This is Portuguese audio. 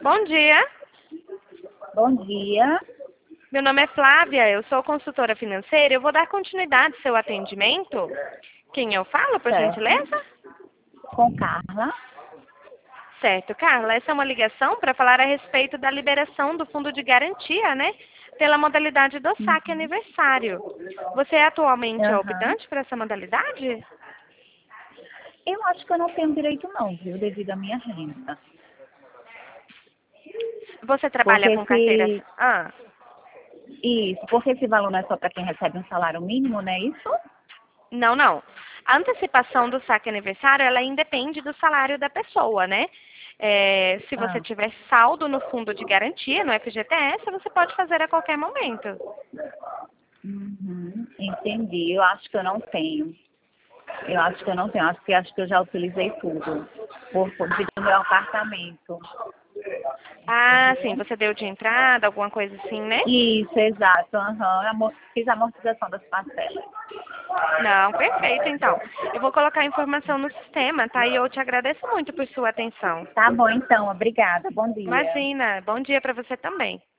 Bom dia, Bom dia. meu nome é Flávia, eu sou consultora financeira. Eu vou dar continuidade ao seu atendimento. Quem eu falo, por Certo. gentileza? Com Carla. Certo, Carla, essa é uma ligação para falar a respeito da liberação do fundo de garantia, né? Pela modalidade do saque Uhum. aniversário. Você atualmente é Aham. optante por essa modalidade? Eu acho que eu não tenho direito não, viu, devido à minha renda. Você trabalha Porque com carteira... esse, Ah, porque esse valor não é só para quem recebe um salário mínimo, não é isso? não, não. A antecipação do saque aniversário, ela independe do salário da pessoa, né? Se você Ah, tiver saldo no fundo de garantia, no FGTS, você pode fazer a qualquer momento. entendi. Eu acho que eu não tenho. Eu acho que eu não tenho. Acho que eu já utilizei tudo. Devido ao meu apartamento. Ah, sim, Entendeu? você deu de entrada, alguma coisa assim, né? Isso, exato. Aham. Fiz a amortização das parcelas. Não, perfeito, então. Eu vou colocar a informação no sistema, tá? E eu te agradeço muito por sua atenção. Tá bom, então. Obrigada. Bom dia. Imagina, bom dia para você também.